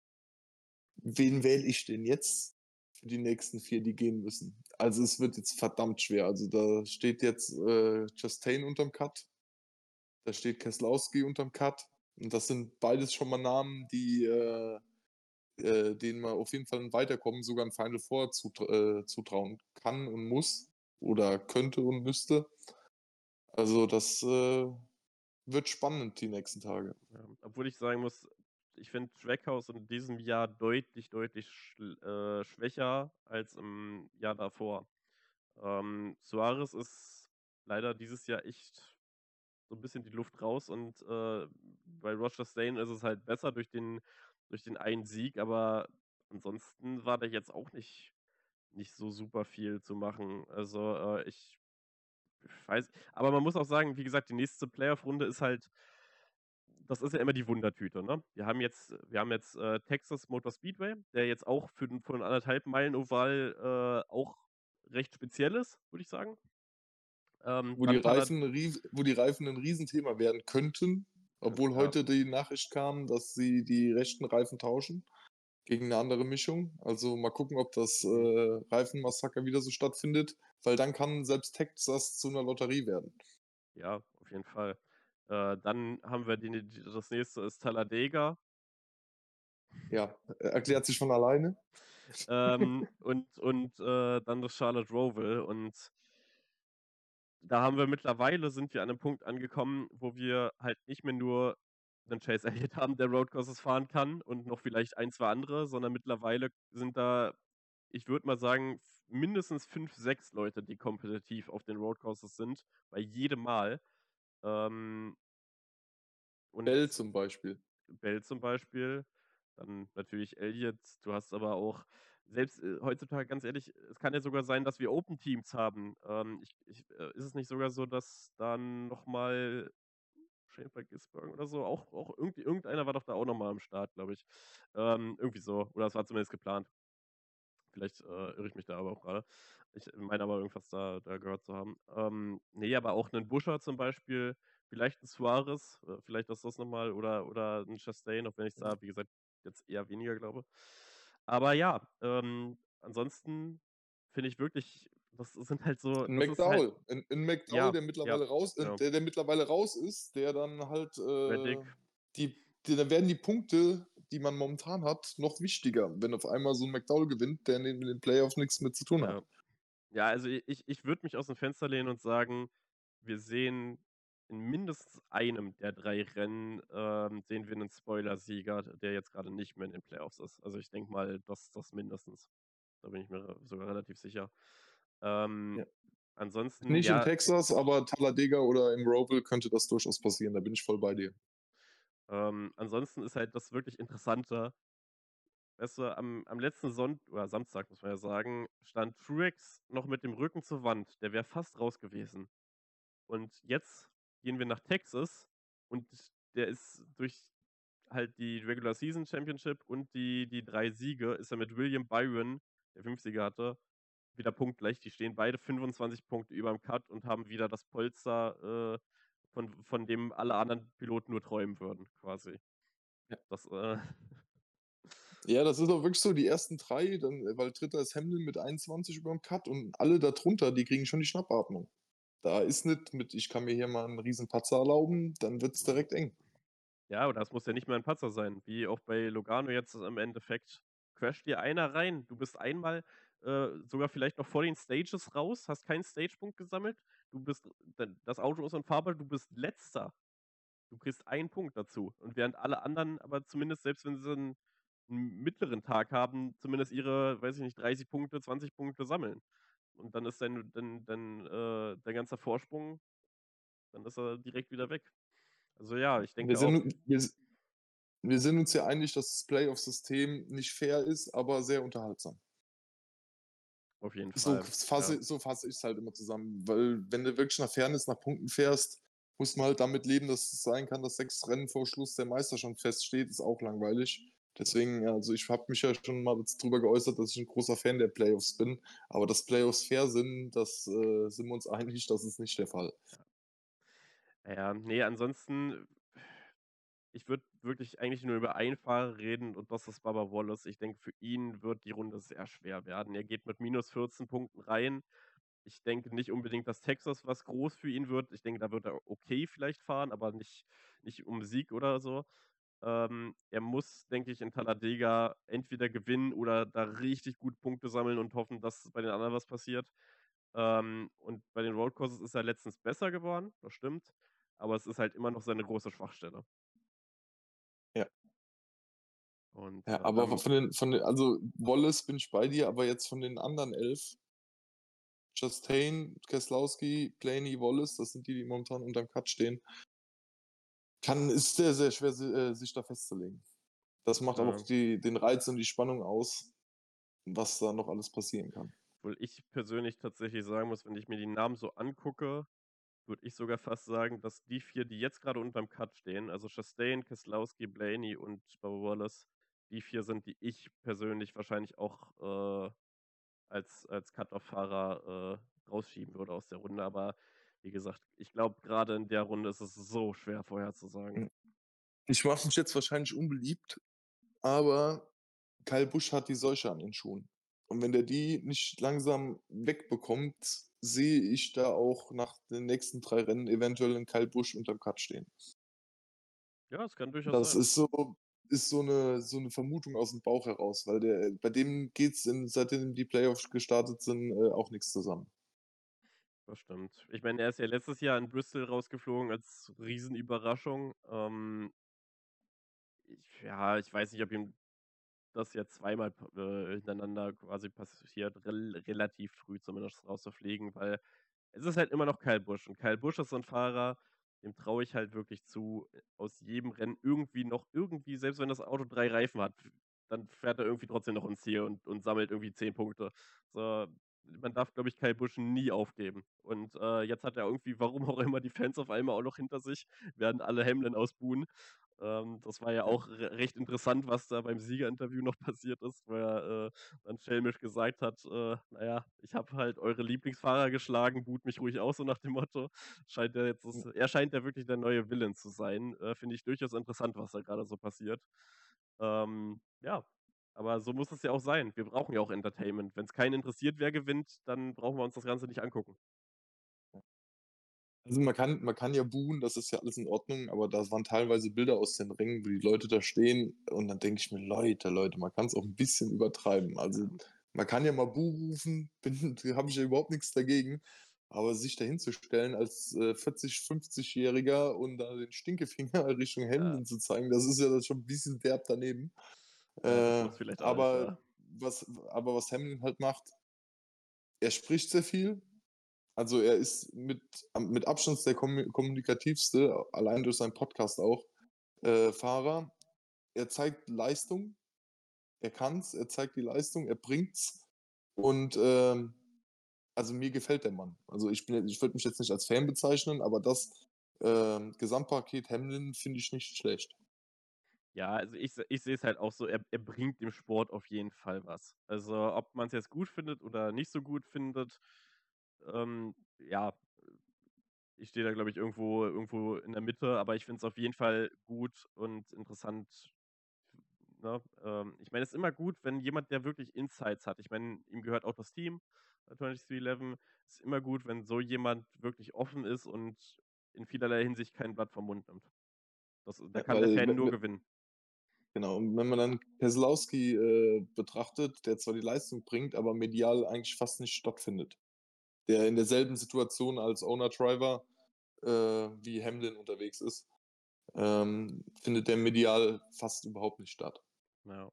S1: „Wen wähle ich denn jetzt für die nächsten vier, die gehen müssen?“ Also, es wird jetzt verdammt schwer. Also, da steht jetzt, äh, Chastain unterm Cut, da steht Keselowski unterm Cut. Und das sind beides schon mal Namen, die, äh äh, denen man auf jeden Fall 'n Weiterkommen, sogar 'n Final Four zutr äh, zutrauen kann und muss oder könnte und müsste. Also, das, äh, wird spannend die nächsten Tage.
S2: Ja, obwohl ich sagen muss, ich finde Trackhouse in diesem Jahr deutlich, deutlich schl äh, schwächer als im Jahr davor. Ähm, Suarez ist leider dieses Jahr echt so 'n bisschen die Luft raus und, äh, bei Roger Chastain ist es halt besser durch den durch den einen Sieg, aber ansonsten war da jetzt auch nicht nicht so super viel zu machen. Also, äh, ich weiß aber man muss auch sagen, wie gesagt, die nächste Playoff-Runde ist halt das ist ja immer die Wundertüte, ne? Wir haben jetzt wir haben jetzt, äh, Texas Motor Speedway, der jetzt auch für 'n für 'n anderthalb Meilen Oval, äh, auch recht speziell ist, würde ich sagen. Ähm,
S1: Wo die
S2: dann Talad
S1: Reifen 'ne ries wo die Reifen 'nen Riesenthema werden könnten, obwohl
S2: Ja.
S1: heute die Nachricht kam, dass sie die rechten Reifen tauschen gegen 'ne andere Mischung. Also, mal gucken, ob das,
S2: Mhm.
S1: äh, Reifenmassaker wieder so stattfindet, weil dann kann selbst Texas zu 'ner Lotterie werden.
S2: Ja, auf jeden Fall. Äh, dann haben wir die ne d das nächste ist Talladega.
S1: Ja, e erklärt sich von alleine.
S2: Ähm, und und, äh, dann das Charlotte Roval und da haben wir mittlerweile sind wir an 'nem Punkt angekommen, wo wir halt nicht mehr nur 'nen Chase Elliott haben, der Road Courses fahren kann und noch vielleicht ein, zwei andere, sondern mittlerweile sind da, ich würde mal sagen, f mindestens fünf, sechs Leute, die kompetitiv auf den Road Courses sind, bei jedem Mal. Ähm und
S1: Bell zum Beispiel.
S2: Bell zum Beispiel, dann natürlich Elliott. Du hast aber auch selbst, äh, heutzutage ganz ehrlich, es kann ja sogar sein, dass wir Open Teams haben. Ähm, ich ich äh, ist es nicht sogar so, dass dann noch mal Shane van Gisbergen oder so auch auch irgend irgendeiner war doch da auch noch mal am Start, glaube ich. Ähm, irgendwie so oder es war zumindest geplant. Vielleicht, äh, irre ich mich da aber auch grade. Ich meine aber irgendwas da da gehört zu haben. Ähm, ne, aber auch 'nen Buescher zum Beispiel, vielleicht 'n Suarez, äh, vielleicht ist das noch mal oder oder 'n Chastain, auch wenn ich's da, wie gesagt, jetzt eher weniger glaube. Aber ja, ähm, ansonsten finde ich wirklich, das sind halt so
S1: 'N
S2: das ist halt
S1: McDowell, 'n 'n McDowell,
S2: ja,
S1: der
S2: ja,
S1: mittlerweile raus äh,
S2: genau.
S1: der der mittlerweile raus ist, der dann halt, äh,
S2: Reddick.
S1: die die da werden die Punkte, die man momentan hat, noch wichtiger, wenn auf einmal so 'n McDowell gewinnt, der in den in den Playoffs nix mit zu tun hat.
S2: Ja. Ja, also i ich ich würde mich aus'm Fenster lehnen und sagen, wir sehen in mindestens einem der drei Rennen, ähm, sehen wir 'nen Spoilersieger, der jetzt grade nicht mehr in den Playoffs ist. Also, ich denke mal, das das mindestens. Da bin ich mir sogar relativ sicher. Ähm,
S1: Ja.
S2: ansonsten,
S1: Nicht in
S2: ja
S1: Texas, aber Talladega oder im Roval könnte das durchaus passieren, da bin ich voll bei dir.
S2: Ähm, ansonsten ist halt das wirklich Interessante weißt du, am am letzten Sonn oder Samstag, muss man ja sagen, stand Truex noch mit dem Rücken zur Wand. Der wäre fast raus gewesen. Und jetzt gehen wir nach Texas und der ist durch halt die Regular Season Championship und die die drei Siege ist er mit William Byron, der fünf Siege hatte, wieder punktgleich. Die stehen beide fünfundzwanzig Punkte überm Cut und haben wieder das Polster, äh, von von dem alle anderen Piloten nur träumen würden, quasi.
S1: Ja.
S2: Das, äh
S1: Ja, das ist auch wirklich so, die ersten drei, dann weil dritter ist Hamlin mit einundzwanzig überm Cut und alle da drunter, die kriegen schon die Schnappatmung. Da ist nicht mit: „Ich kann mir hier mal 'n Riesen-Patzer erlauben“, dann wird's direkt eng.
S2: Ja, oder es muss ja nicht mal 'n Patzer sein, wie auch bei Logano jetzt im Endeffekt. Crasht dir einer rein, du bist einmal, äh, sogar vielleicht noch vor den Stages raus, hast keinen Stagepunkt gesammelt. Du bist d das Auto ist unfahrbar, du bist Letzter. Du kriegst einen Punkt dazu. Und während alle anderen aber zumindest, selbst wenn sie 'n 'n mittleren Tag haben, zumindest ihre, weiß ich nicht, dreißig Punkte, zwanzig Punkte sammeln. Und dann ist dein dein dein, äh dein ganzer Vorsprung dann ist er direkt wieder weg. Also ja, ich
S1: Wir
S2: denke
S1: sind
S2: auch
S1: u wir s wir sind uns ja einig, dass das Playoff-System nicht fair ist, aber sehr unterhaltsam.
S2: Auf jeden
S1: So
S2: Fall,
S1: k
S2: ja.
S1: fasse so fasse ich's halt immer zusammen, weil wenn du wirklich nach Fairness, nach Punkten fährst, muss man halt damit leben, dass es sein kann, dass sechs Rennen vor Schluss der Meister schon feststeht, ist auch langweilig. Deswegen, also, ich habe mich ja schon mal jetzt drüber geäußert, dass ich 'n großer Fan der Playoffs bin, aber dass Playoffs fair sind, das, äh sind wir uns einig, das ist nicht der Fall.
S2: Ja. Ja, ne, ansonsten ich würde wirklich eigentlich nur über einen Fahrer reden und das ist Bubba Wallace. Ich denke, für ihn wird die Runde sehr schwer werden. Er geht mit minus vierzehn Punkten rein. Ich denke nicht unbedingt, dass Texas was groß für ihn wird. Ich denke, da wird er okay vielleicht fahren, aber nicht nicht um Sieg oder so. Ähm, er muss, denke ich, in Talladega entweder gewinnen oder da richtig gut Punkte sammeln und hoffen, dass bei den anderen was passiert. Ähm, und bei den Road Courses ist er letztens besser geworden, das stimmt, aber es ist halt immer noch seine große Schwachstelle.
S1: Ja.
S2: Und,
S1: Ja,
S2: äh,
S1: aber v
S2: dann
S1: von den von den also, Wallace bin ich bei dir, aber jetzt von den anderen elf Chastain, Keselowski, Blaney, Wallace, das sind die, die momentan unterm Cut stehen kann ist sehr, sehr schwer, si äh, sich da festzulegen. Das macht aber auch
S2: Ja.
S1: die den Reiz und die Spannung aus, was da noch alles passieren kann.
S2: Obwohl ich persönlich tatsächlich sagen muss, wenn ich mir die Namen so angucke, würde ich sogar fast sagen, dass die vier, die jetzt grade unterm Cut stehen, also Chastain, Keselowski, Blaney und Bubba Wallace, die vier sind, die ich persönlich wahrscheinlich auch, äh, als als Cut-Off-Fahrer, äh, rausschieben würde aus der Runde. Aber wie gesagt, ich glaube, gerade in der Runde ist es so schwer vorherzusagen.
S1: Hm. Ich mache mich jetzt wahrscheinlich unbeliebt, aber Kyle Busch hat die Seuche an den Schuhen. Und wenn der die nicht langsam wegbekommt, sehe ich da auch nach den nächsten drei Rennen eventuell 'n Kyle Busch unterm Cut stehen.
S2: Ja, es kann durchaus
S1: Das
S2: sein.
S1: ist so ist so 'ne so 'ne Vermutung aus'm Bauch heraus, weil der bei dem geht's in seitdem die Playoffs gestartet sind, äh, auch nix zusammen.
S2: Das stimmt. Ich meine, er ist ja letztes Jahr in Bristol rausgeflogen als Riesenüberraschung. Ähm ich ja, ich weiß nicht, ob ihm das jetzt zweimal p äh, hintereinander quasi passiert, rel relativ früh zumindest rauszufliegen, weil es ist halt immer noch Kyle Busch. Und Kyle Busch ist so 'n Fahrer, dem traue ich halt wirklich zu, äh, aus jedem Rennen irgendwie noch irgendwie, selbst wenn das Auto drei Reifen hat, f dann fährt er irgendwie trotzdem noch ins Ziel und und sammelt irgendwie zehn Punkte. So, man darf, glaube ich, Kyle Busch nie aufgeben. Und, äh, jetzt hat er irgendwie, warum auch immer, die Fans auf einmal auch noch hinter sich, während alle Hamlin ausbuhen. Ähm, das war ja
S1: Ja.
S2: auch re recht interessant, was da beim Siegerinterview noch passiert ist, wo er, äh, dann schelmisch gesagt hat, äh: „Na ja, ich habe halt eure Lieblingsfahrer geschlagen, buht mich ruhig aus“, so nach dem Motto. Scheint ja jetzt
S1: Hm.
S2: das er scheint ja wirklich der neue Villain zu sein. Äh, finde ich durchaus interessant, was da grade so passiert. Ähm, ja, aber so muss es ja auch sein. Wir brauchen ja auch Entertainment. Wenn's keinen interessiert, wer gewinnt, dann brauchen wir uns das Ganze nicht angucken.
S1: Also, man kann man kann ja buhen, das ist ja alles in Ordnung, aber da waren teilweise Bilder aus den Rängen, wo die Leute da stehen und dann denke ich mir: „Leute, Leute, man kann's auch 'n bisschen übertreiben.“ Also,
S2: Ja.
S1: man kann ja mal Buh rufen, bin habe ich ja überhaupt nix dagegen, aber sich da hinzustellen als, äh, vierzig, Fünfzigjähriger und da den Stinkefinger Richtung
S2: Ja.
S1: Hamlin zu zeigen, das ist ja dann schon 'n bisschen derb daneben.
S2: Ja, das
S1: Äh,
S2: macht's vielleicht alles,
S1: aber
S2: ja.
S1: was aber was Hamlin halt macht er spricht sehr viel. Also, er ist mit am mit Abstand der kommu kommunikativste, allein durch seinen Podcast auch, äh, Fahrer. Er zeigt Leistung. Er kann's, er zeigt die Leistung, er bringt's und, ähm, also, mir gefällt der Mann. Also, ich bin ja ich würde mich jetzt nicht als Fan bezeichnen, aber das, ähm, Gesamtpaket Hamlin finde ich nicht schlecht.
S2: Ja, also, ich se ich sehe es halt auch so, er er bringt dem Sport auf jeden Fall was. Also, ob man's jetzt gut findet oder nicht so gut findet, ähm, ja, äh, ich stehe da, glaube ich, irgendwo irgendwo in der Mitte, aber ich finde es auf jeden Fall gut und interessant, ne? Ähm, ich meine, es ist immer gut, wenn jemand, der wirklich Insights hat ich meine, ihm gehört auch das Team, äh, twenty-three eleven. Ist immer gut, wenn so jemand wirklich offen ist und in vielerlei Hinsicht kein Blatt vom Mund nimmt. Das da
S1: Ja,
S2: kann der
S1: weil
S2: Fan
S1: we
S2: nur
S1: we
S2: gewinnen.
S1: Genau, und wenn man dann Keselowski, äh, betrachtet, der zwar die Leistung bringt, aber medial eigentlich fast nicht stattfindet. Der in derselben Situation als Owner Driver, äh, wie Hamlin unterwegs ist, ähm, findet der medial fast überhaupt nicht statt.
S2: Ja.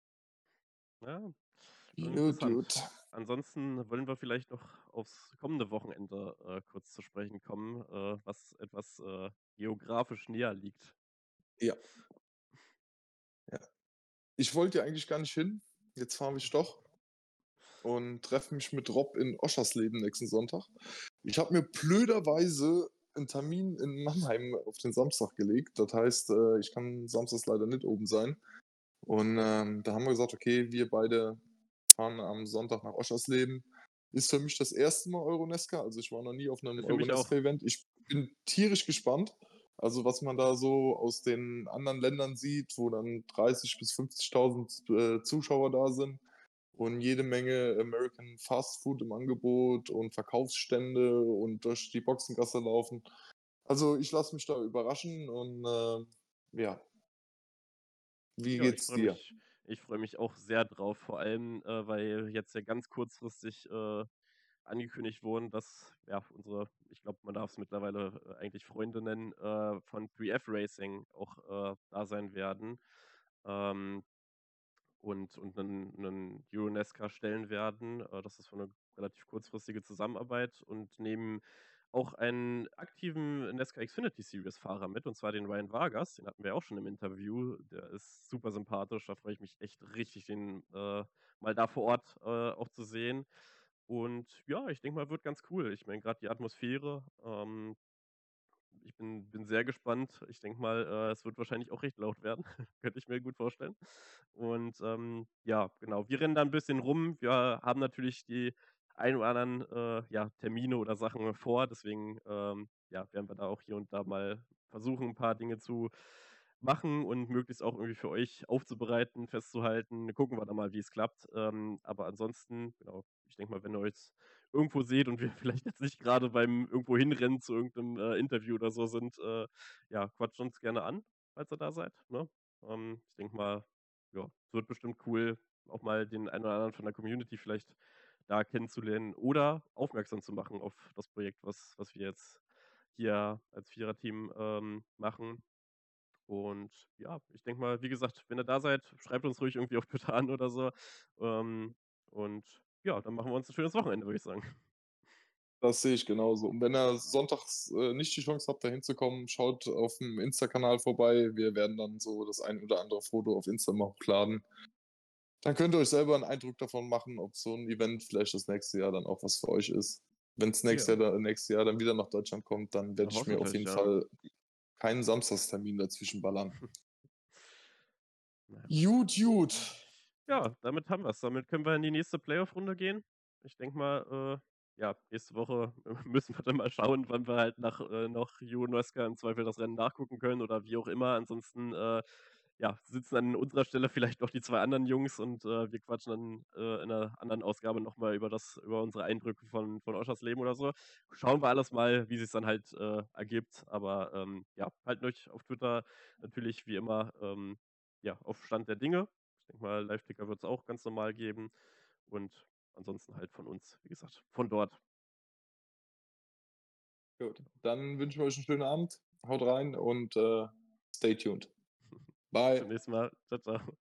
S2: Ja, schon
S1: Gut,
S2: interessant.
S1: gut.
S2: Ansonsten wollen wir vielleicht noch aufs kommende Wochenende, äh, kurz zu sprechen kommen, äh, was etwas, äh, geografisch näher liegt.
S1: Ja. Ja. Ich wollte ja eigentlich gar nicht hin, jetzt fahre ich doch und treffe mich mit Rob in Oschersleben nächsten Sonntag. Ich habe mir blöderweise 'n Termin in Mannheim auf den Samstag gelegt. Das heißt, äh, ich kann samstags leider nicht oben sein. Und, ähm, da haben wir gesagt: „Okay, wir beide fahren am Sonntag nach Oschersleben.“ Ist für mich das erste Mal EuroNESCA, also, ich war noch nie auf
S2: Äh,
S1: 'nem
S2: für mich auch.
S1: EuroNESCA-Event. Ich bin tierisch gespannt, also, was man da so aus den anderen Ländern sieht, wo dann dreißig bis fünfzigtausend, äh, Zuschauer da sind und jede Menge American Fast Food im Angebot und Verkaufsstände und durch die Boxengasse laufen. Also, ich lasse mich da überraschen und, ähm, ja. Wie
S2: Ja, ich
S1: geht's
S2: freue
S1: dir?
S2: mich ich freue mich auch sehr drauf, vor allem, äh, weil jetzt ja ganz kurzfristig, äh, angekündigt wurden, dass, ja, unsere ich glaube, man darf's mittlerweile, äh, eigentlich Freunde nennen, äh, von three F Racing auch, äh, da sein werden, ähm, und und 'nen 'nen EuroNESCA stellen werden. Äh, das ist so 'ne relativ kurzfristige Zusammenarbeit und nehmen auch einen aktiven NASCAR Xfinity Series Fahrer mit, und zwar den Ryan Vargas. Den hatten wir auch schon im Interview. Der ist super sympathisch. Da freue ich mich echt richtig, den, äh, mal da vor Ort, äh, auch zu sehen. Und ja, ich denke mal, wird ganz cool. Ich meine, grad die Atmosphäre, ähm ich bin bin sehr gespannt. Ich denke mal, äh, es wird wahrscheinlich auch recht laut werden, könnte ich mir gut vorstellen. Und, ähm, ja, genau, wir rennen da 'n bisschen rum. Wir haben natürlich die ein oder anderen, äh, ja, Termine oder Sachen vor. Deswegen, ähm, ja, werden wir da auch hier und da mal versuchen, 'n paar Dinge zu machen und möglichst auch irgendwie für euch aufzubereiten, festzuhalten. Gucken wir dann mal, wie es klappt. Ähm, aber ansonsten, genau, ich denke mal, wenn ihr euch irgendwo seht und wir vielleicht jetzt nicht gerade beim irgendwo hinrennen zu irgendeinem äh, Interview oder so sind, äh, ja, quatscht uns gerne an, falls ihr da seid, ne? Ähm, ich denke mal, ja, es wird bestimmt cool, auch mal den einen oder anderen von der Community vielleicht da kennenzulernen oder aufmerksam zu machen auf das Projekt, was was wir jetzt hier als Viererteam, ähm, machen. Und ja, ich denke mal, wie gesagt, wenn ihr da seid, schreibt uns ruhig irgendwie auf Twitter an oder so. Ähm, und ja, dann machen wir uns 'n schönes Wochenende, würde ich sagen.
S1: Das sehe ich genauso. Und wenn ihr sonntags, äh, nicht die Chance habt, da hinzukommen, schaut aufm Insta-Kanal vorbei. Wir werden dann so das ein oder andere Foto auf Insta mal hochladen. Dann könnt ihr euch selber 'n Eindruck davon machen, ob so 'n Event vielleicht das nächste Jahr dann auch was für euch ist. Wenn's nächstes
S2: Ja.
S1: Jahr da nächstes Jahr dann wieder nach Deutschland kommt, dann
S2: Ja,
S1: werde ich mir auf
S2: hoffentlich,
S1: jeden
S2: ja.
S1: Fall keinen Samstagstermin dazwischen ballern.
S2: Na ja.
S1: Gut, gut.
S2: Ja, damit haben wir's. Damit können wir in die nächste Playoff-Runde gehen. Ich denke mal, äh, ja, nächste Woche müssen wir dann mal schauen, wann wir halt nach äh, noch Junoska im Zweifel das Rennen nachgucken können oder wie auch immer. Ansonsten, äh, ja, sitzen an unserer Stelle vielleicht noch die zwei anderen Jungs und, äh, wir quatschen dann, äh, in 'ner anderen Ausgabe noch mal über das über unsere Eindrücke von von Oschersleben oder so. Schauen wir alles mal, wie sich's dann halt, äh, ergibt. Aber, ähm, ja, halten euch auf Twitter natürlich wie immer, ähm, ja, auf Stand der Dinge. Ich denke mal, Live-Ticker wird's auch ganz normal geben und ansonsten halt von uns, wie gesagt, von dort.
S1: Gut, dann wünschen wir euch 'n schönen Abend. Haut rein und, äh, stay tuned.
S2: Bis zum
S1: Bye.
S2: nächsten Mal. Tschau, tschau.